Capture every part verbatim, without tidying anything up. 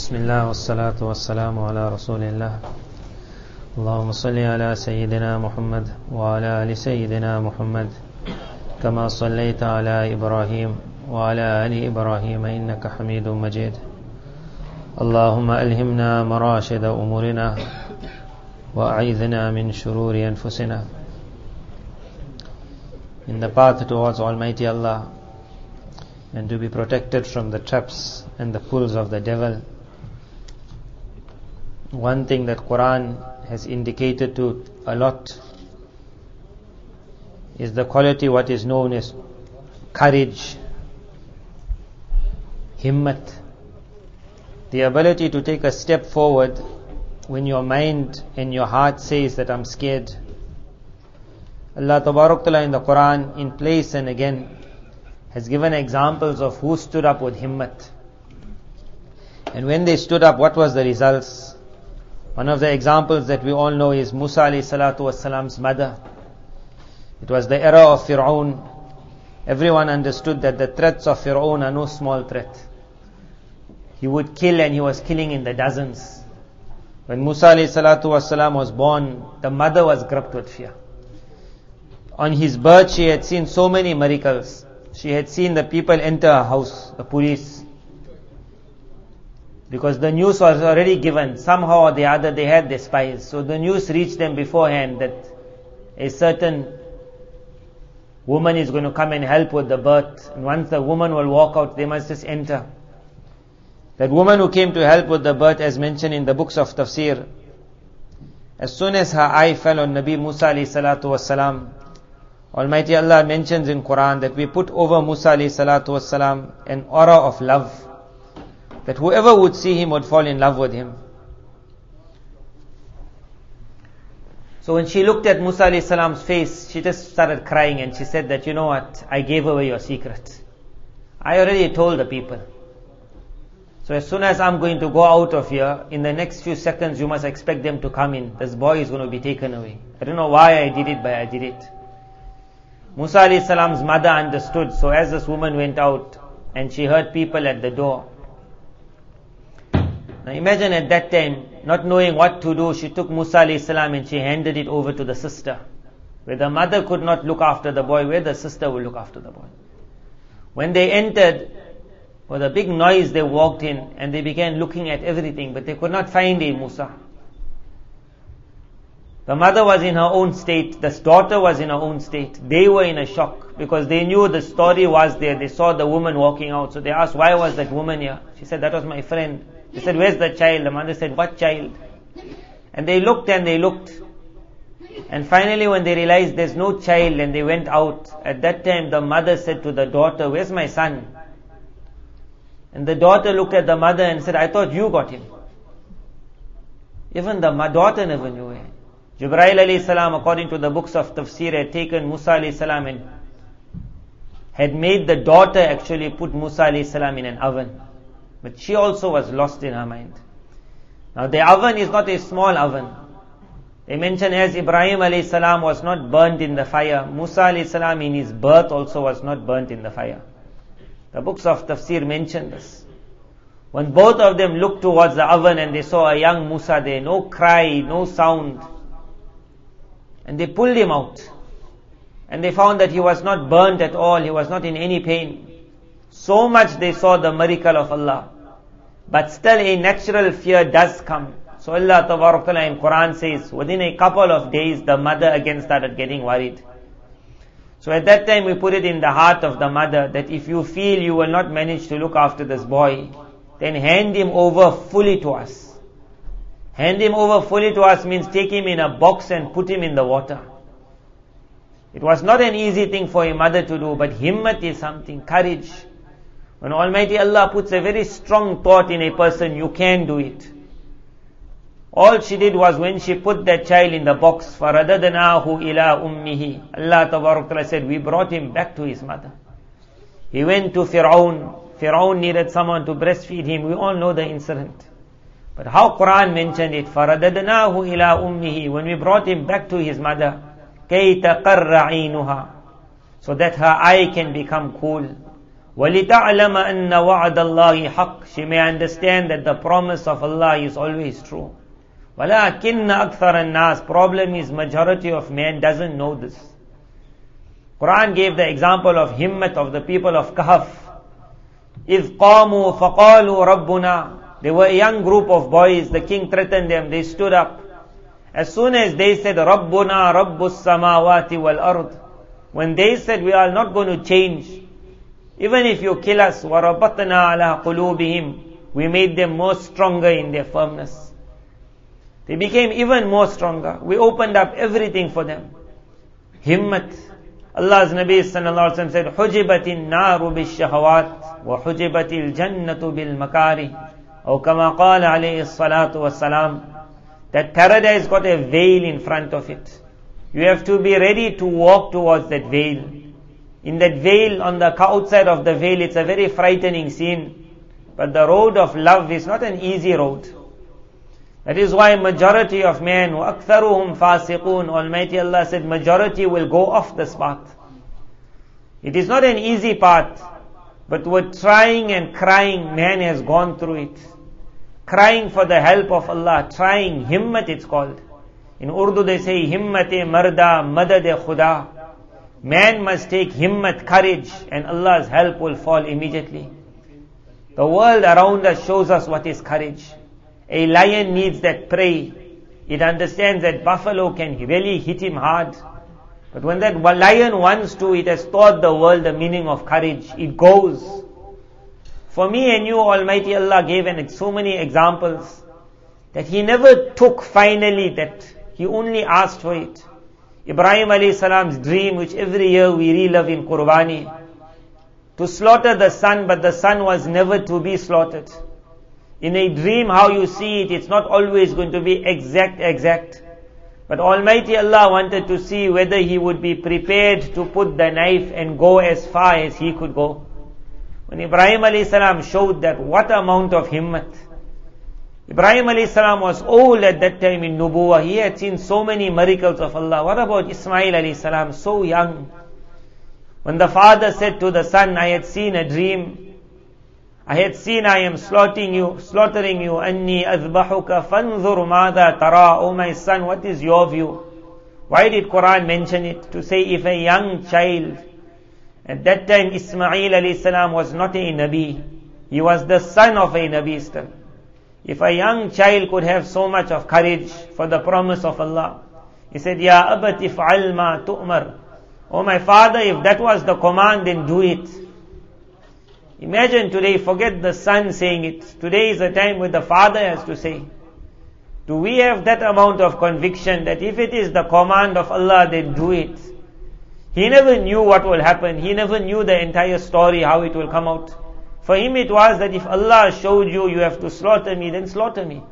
بسم الله والصلاة والسلام على رسول الله اللهم صل على سيدنا محمد وعلى آل سيدنا محمد كما صليت على إبراهيم وعلى آل إبراهيم إنك حميد مجيد اللهم ألهمنا مراشد أمورنا وأعيذنا من شرور أنفسنا. In the path towards Almighty Allah, and to be protected from the traps and the pulls of the devil, one thing that Quran has indicated to a lot is the quality what is known as courage, himmat, the ability to take a step forward when your mind and your heart says that I'm scared. Allah Tabarak Ta'ala in the Quran, in place and again, has given examples of who stood up with himmat. And when they stood up, what was the results? One of the examples that we all know is Musa alayhi salatu wassalam's mother. It was the era of Fir'aun. Everyone understood that the threats of Fir'aun are no small threat. He would kill, and he was killing in the dozens. When Musa alayhi salatu wassalam was born, the mother was gripped with fear. On his birth, she had seen so many miracles. She had seen the people enter her house, the police. Because the news was already given. Somehow or the other they had their spies. So the news reached them beforehand that a certain woman is going to come and help with the birth. And once the woman will walk out, they must just enter. That woman who came to help with the birth, as mentioned in the books of tafsir, as soon as her eye fell on Nabi Musa alayhi salatu wassalam, Almighty Allah mentions in Quran that we put over Musa alayhi salatu wassalam an aura of love, that whoever would see him would fall in love with him. So when she looked at Musa alayhi salam's face, she just started crying, and she said that, you know what, I gave away your secret. I already told the people. So as soon as I'm going to go out of here, in the next few seconds you must expect them to come in. This boy is going to be taken away. I don't know why I did it, but I did it. Musa alayhi salam's mother understood. So as this woman went out and she heard people at the door, now imagine at that time, not knowing what to do, she took Musa alayhi salam and she handed it over to the sister. Where the mother could not look after the boy, where the sister will look after the boy. When they entered, with a big noise they walked in, and they began looking at everything, but they could not find a Musa. The mother was in her own state, the daughter was in her own state. They were in a shock, because they knew the story was there. They saw the woman walking out, so they asked, why was that woman here? She said, that was my friend. They said, where's the child? The mother said, what child? And they looked and they looked. And finally when they realized there's no child, and they went out, at that time the mother said to the daughter, where's my son? And the daughter looked at the mother and said, I thought you got him. Even the daughter never knew him. Jibreel alayhi salam, according to the books of tafsir, had taken Musa alayhi salam and had made the daughter actually put Musa alayhi salam in an oven. But she also was lost in her mind. Now the oven is not a small oven. They mention as Ibrahim alayhi salam was not burnt in the fire, Musa alayhi salam in his birth also was not burnt in the fire. The books of tafsir mention this. When both of them looked towards the oven and they saw a young Musa there, no cry, no sound, and they pulled him out, and they found that he was not burnt at all, he was not in any pain. So much they saw the miracle of Allah. But still a natural fear does come. So Allah Tabarak Ta'ala in Quran says, within a couple of days the mother again started getting worried. So at that time we put it in the heart of the mother that if you feel you will not manage to look after this boy, then hand him over fully to us. Hand him over fully to us means take him in a box and put him in the water. It was not an easy thing for a mother to do, but himmat is something, courage. When Almighty Allah puts a very strong thought in a person, you can do it. All she did was when she put that child in the box, فَرَدَدْنَاهُ إِلَىٰ أُمِّهِ, Allah Tabarak Ta'ala said, we brought him back to his mother. He went to Fir'aun. Fir'aun needed someone to breastfeed him. We all know the incident. But how Quran mentioned it, فَرَدَدْنَاهُ إِلَىٰ أُمِّهِ, when we brought him back to his mother, كَيْ تَقَرَّ عَيْنُهَا, so that her eye can become cool. وَلِتَعْلَمَ أَنَّ وَعْدَ اللَّهِ حَقٌّ. She may understand that the promise of Allah is always true. وَلَكِنَّ أَكْثَرَ النَّاسِ. Problem is majority of men doesn't know this. Quran gave the example of himmat of the people of Kahf. إِذْ قَامُوا فَقَالُوا رَبُّنَا. They were a young group of boys. The king threatened them. They stood up. As soon as they said, رَبُّنَا رَبُّ السَّمَاوَاتِ وَالْأَرْضِ. When they said, we are not going to change. Even if you kill us, وَرَبَطْنَا عَلَىٰ قُلُوبِهِمْ. We made them more stronger in their firmness. They became even more stronger. We opened up everything for them. Himmat. Allah's Nabi sallallahu alaihi wasallam said, حُجِبَتِ النَّارُ بِالشَّهَوَاتِ وَحُجِبَتِ الْجَنَّةُ بِالْمَكَارِهِ. Or كما قال عليه الصلاة والسلام. That paradise got a veil in front of it. You have to be ready to walk towards that veil. In that veil, on the outside of the veil, it's a very frightening scene. But the road of love is not an easy road. That is why majority of men, وَأَكْثَرُهُمْ فَاسِقُونَ, Almighty Allah said, majority will go off this path. It is not an easy path, but with trying and crying, man has gone through it. Crying for the help of Allah, trying, himmat it's called. In Urdu they say, himmate marda madad khuda. Man must take himmat, courage, and Allah's help will fall immediately. The world around us shows us what is courage. A lion needs that prey. It understands that buffalo can really hit him hard. But when that lion wants to, it has taught the world the meaning of courage. It goes. For me and you, Almighty Allah gave an, so many examples that He never took finally, that He only asked for it. Ibrahim alayhi salam's dream, which every year we relive in Qurbani, to slaughter the son, but the son was never to be slaughtered. In a dream, how you see it, it's not always going to be exact, exact. But Almighty Allah wanted to see whether he would be prepared to put the knife and go as far as he could go. When Ibrahim alayhi salam showed that, what amount of himmat. Ibrahim alayhi salam was old at that time in Nubuwah. He had seen so many miracles of Allah. What about Ismail alayhi salam, so young? When the father said to the son, I had seen a dream. I had seen I am slaughtering you, slaughtering you. Anni azbahuka fanzur mada tara. Oh my son, what is your view? Why did Quran mention it? To say if a young child, at that time Ismail alayhi salam was not a Nabi. He was the son of a Nabi still. If a young child could have so much of courage for the promise of Allah, he said, Ya abati fa'al ma tu'mar. Oh my father, if that was the command, then do it. Imagine today, forget the son saying it. Today is a time where the father has to say. Do we have that amount of conviction that if it is the command of Allah, then do it? He never knew what will happen. He never knew the entire story, how it will come out. For him it was that if Allah showed you, you have to slaughter me, then slaughter me.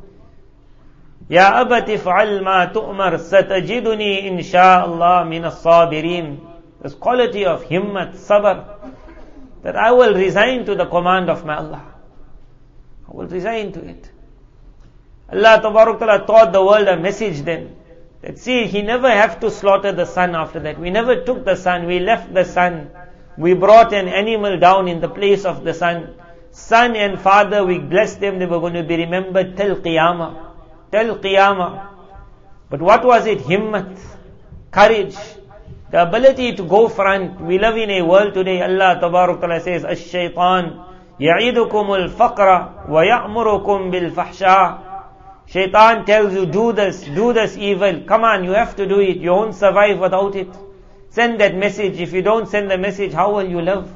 Ya abati fa'al ma tu'mar satajiduni insha'Allah min as-sabirin. This quality of himmat, sabr, that I will resign to the command of my Allah. I will resign to it. Allah Tabarak Ta'ala taught the world a message then. That see, He never have to slaughter the son after that. We never took the son, we left the son. We brought an animal down in the place of the son. Son and father, we blessed them, they were going to be remembered till Qiyamah. Till Qiyamah. But what was it? Himmat, courage, the ability to go front. We live in a world today, Allah Tabarak Ta'ala says, Ash-shaytan ya'idukumul faqra wa ya'murukum bil fahsha. Shaitan tells you, do this, do this evil. Come on, you have to do it. You won't survive without it. Send that message. If you don't send the message, how will you live?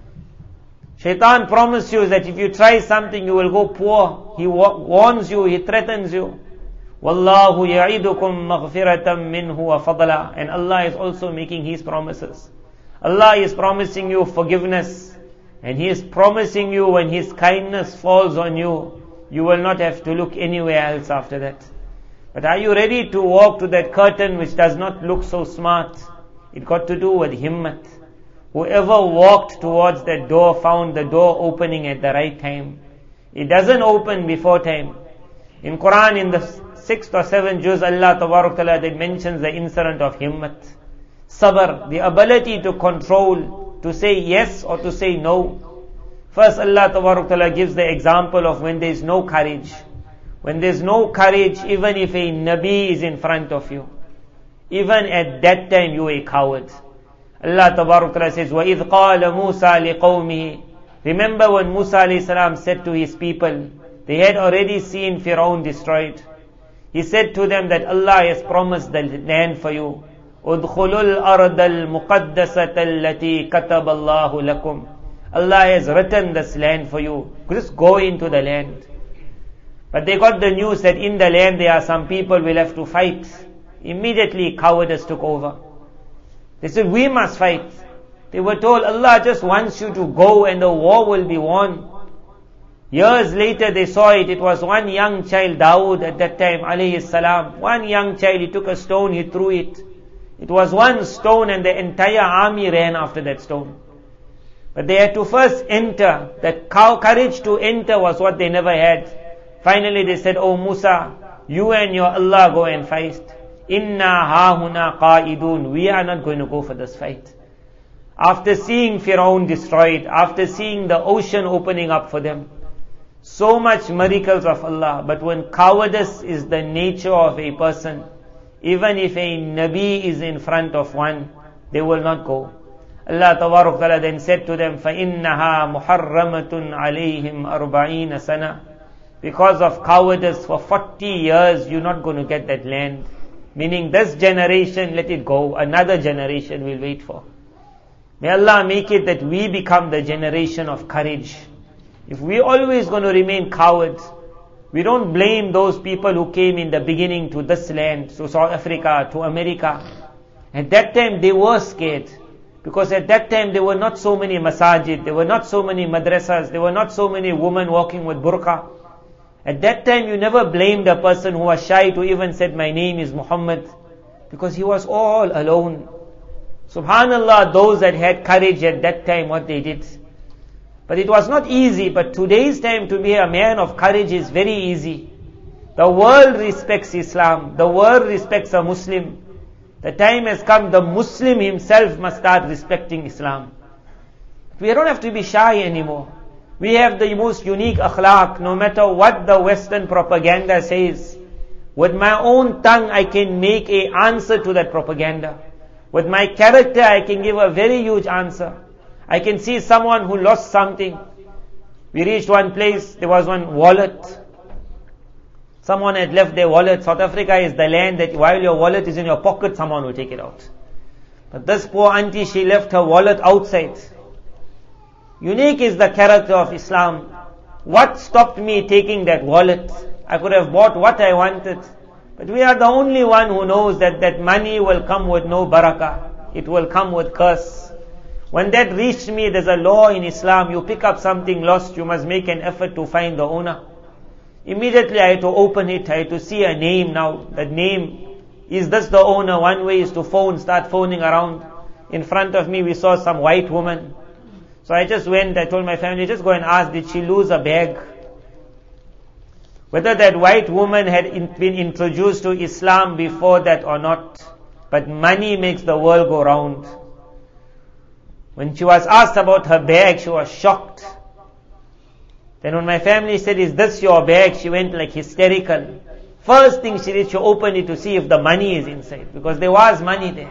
Shaitan promises you that if you try something, you will go poor. He wa- warns you, he threatens you. Wallahu ya'idukum maghfiratan minhu wa fadla. And Allah is also making His promises. Allah is promising you forgiveness. And He is promising you when His kindness falls on you, you will not have to look anywhere else after that. But are you ready to walk to that curtain which does not look so smart? It got to do with himmat. Whoever walked towards that door found the door opening at the right time. It doesn't open before time. In Quran, in the sixth or seventh juz, Allah Tabarak Ta'ala that mentions the incident of himmat. Sabr, the ability to control, to say yes or to say no. First, Allah Ta'ala gives the example of when there is no courage. When there is no courage, even if a Nabi is in front of you, even at that time you are a coward. Allah Ta'ala says, وَإِذْ قَالَ مُوسَى لِقَوْمِهِ. Remember when Musa alayhi salam said to his people, they had already seen Fir'aun destroyed. He said to them that Allah has promised the land for you. أُدْخُلُوا الْأَرْضَ الْمُقَدَّسَةَ الَّتِي كَتَبَ اللَّهُ لَكُمْ. Allah has written this land for you. Just go into the land. But they got the news that in the land there are some people will have to fight. Immediately cowardice took over. They said, we must fight. They were told, Allah just wants you to go and the war will be won. Years later they saw it. It was one young child, Dawood at that time, alayhi salam. One young child, he took a stone, he threw it. It was one stone and the entire army ran after that stone. But they had to first enter. That courage to enter was what they never had. Finally they said, Oh Musa, you and your Allah go and fight. Inna hahuna qa'idun. We are not going to go for this fight. After seeing Fir'aun destroyed, after seeing the ocean opening up for them, so much miracles of Allah. But when cowardice is the nature of a person, even if a Nabi is in front of one, they will not go. Allah Ta'ala then said to them, فَإِنَّهَا مُحَرَّمَةٌ عَلَيْهِمْ أَرْبَعِينَ سَنَةً. Because of cowardice, for forty years you're not going to get that land. Meaning this generation, let it go. Another generation will wait for. May Allah make it that we become the generation of courage. If we always going to remain cowards, we don't blame those people who came in the beginning to this land, to South Africa, to America. At that time they were scared. Because at that time there were not so many masajid, there were not so many madrasas, there were not so many women walking with burqa. At that time you never blamed a person who was shy to even said, my name is Muhammad. Because he was all alone. Subhanallah, those that had courage at that time, what they did. But it was not easy, but today's time to be a man of courage is very easy. The world respects Islam, the world respects a Muslim. The time has come, the Muslim himself must start respecting Islam. We don't have to be shy anymore. We have the most unique akhlaq, no matter what the Western propaganda says. With my own tongue I can make an answer to that propaganda. With my character I can give a very huge answer. I can see someone who lost something. We reached one place, there was one wallet. Someone had left their wallet. South Africa is the land that while your wallet is in your pocket, someone will take it out. But this poor auntie, she left her wallet outside. Unique is the character of Islam. What stopped me taking that wallet? I could have bought what I wanted. But we are the only one who knows that that money will come with no barakah. It will come with curse. When that reached me, there's a law in Islam. You pick up something lost, you must make an effort to find the owner. Immediately I had to open it, I had to see a name now. That name, is this the owner? One way is to phone, start phoning around. In front of me we saw some white woman. So I just went, I told my family, just go and ask, did she lose a bag? Whether that white woman had in, been introduced to Islam before that or not. But money makes the world go round. When she was asked about her bag, she was shocked. Then when my family said, is this your bag? She went like hysterical. First thing she did, she opened it to see if the money is inside. Because there was money there.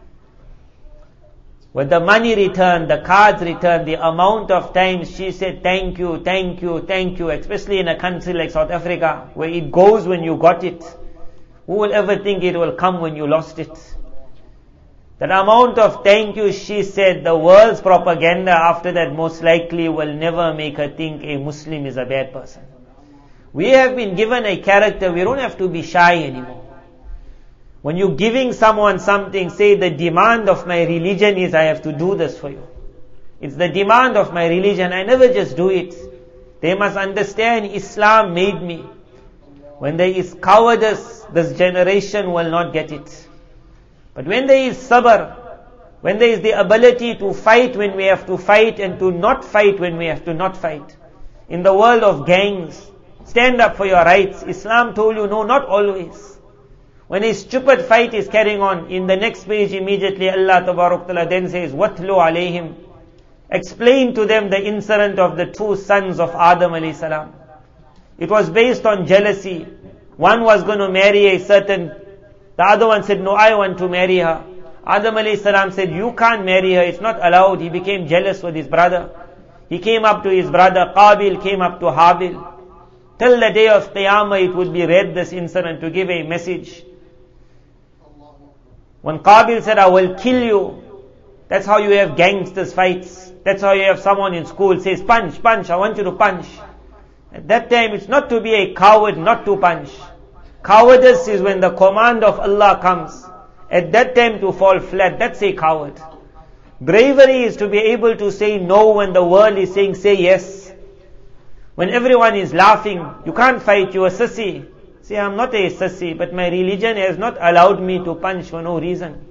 When the money returned, the cards returned, the amount of times she said, thank you, thank you, thank you, especially in a country like South Africa, where it goes when you got it. Who will ever think it will come when you lost it? That amount of thank you, she said, the world's propaganda after that most likely will never make her think a Muslim is a bad person. We have been given a character, we don't have to be shy anymore. When you're giving someone something, say the demand of my religion is I have to do this for you. It's the demand of my religion, I never just do it. They must understand Islam made me. When there is cowardice, this generation will not get it. But when there is sabr, when there is the ability to fight when we have to fight and to not fight when we have to not fight. In the world of gangs, stand up for your rights. Islam told you, no, not always. When a stupid fight is carrying on, in the next page immediately Allah Ta'ala then says, وَاتْلُوا عَلَيْهِمْ. explained to them the incident of the two sons of Adam alayhi salam. It was based on jealousy. One was going to marry a certain, the other one said, no, I want to marry her. Adam alayhi salam said, you can't marry her, it's not allowed. He became jealous with his brother. He came up to his brother, Qabil came up to Habil. Till the day of Qiyamah it would be read, this incident, to give a message. When Qabil said, I will kill you, that's how you have gangsters fights. That's how you have someone in school says, punch, punch, I want you to punch. At that time it's not to be a coward not to punch. Cowardice is when the command of Allah comes. At that time to fall flat, that's a coward. Bravery is to be able to say no when the world is saying say yes. When everyone is laughing, you can't fight, you're a sissy. Say, I'm not a sissy, but my religion has not allowed me to punch for no reason.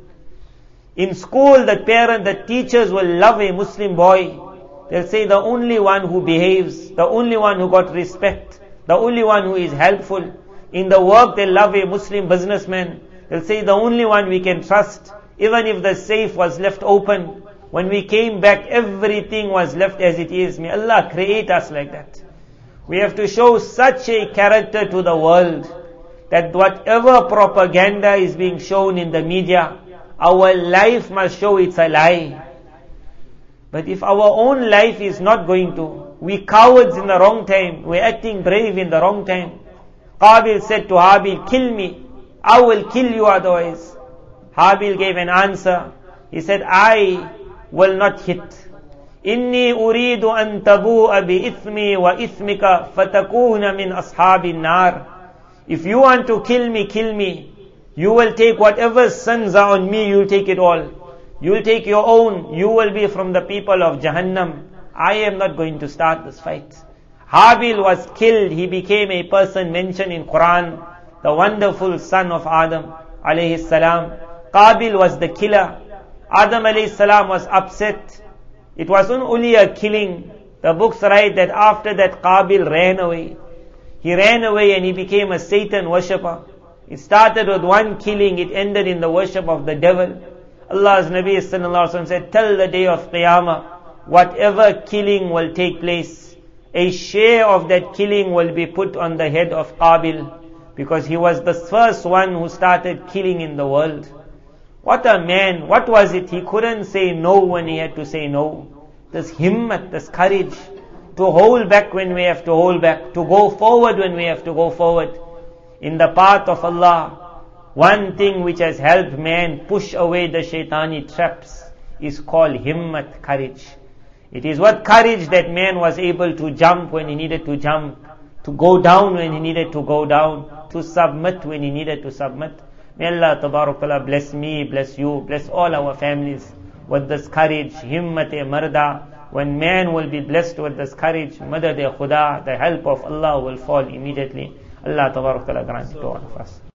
In school, the parent, the teachers will love a Muslim boy. They'll say the only one who behaves, the only one who got respect, the only one who is helpful. In the work, they'll love a Muslim businessman. They'll say the only one we can trust. Even if the safe was left open, when we came back, everything was left as it is. May Allah create us like that. We have to show such a character to the world that whatever propaganda is being shown in the media, our life must show it's a lie. But if our own life is not going to, we cowards in the wrong time, we're acting brave in the wrong time. Qabil said to Habil, kill me, I will kill you otherwise. Habil gave an answer. He said, I will not hit. إني أريد أن تبوء بإثمي وإثمك فتكون من أصحاب النار. If you want to kill me, kill me. You will take whatever sins are on me, you'll take it all. You'll take your own. You will be from the people of Jahannam. I am not going to start this fight. Habil was killed. He became a person mentioned in Quran, the wonderful son of Adam alayhi salam. Qabil was the killer. Adam alayhi salam was upset. It wasn't only a killing. The books write that after that Qabil ran away. He ran away and he became a Satan worshipper. It started with one killing, it ended in the worship of the devil. Allah's Nabi sallallahu alaihi wasallam said, till the day of Qiyamah, whatever killing will take place, a share of that killing will be put on the head of Qabil, because he was the first one who started killing in the world. What a man, what was it? He couldn't say no when he had to say no. This himmat, this courage, to hold back when we have to hold back, to go forward when we have to go forward. In the path of Allah, one thing which has helped man push away the shaitani traps is called himmat, courage. It is what courage that man was able to jump when he needed to jump, to go down when he needed to go down, to submit when he needed to submit. May Allah Tabarak Ta'ala bless me, bless you, bless all our families with this courage, himmat-e-marda. When man will be blessed with this courage, madad-e-khuda, the help of Allah will fall immediately. Allah Tabarak Ta'ala grant it to all of us.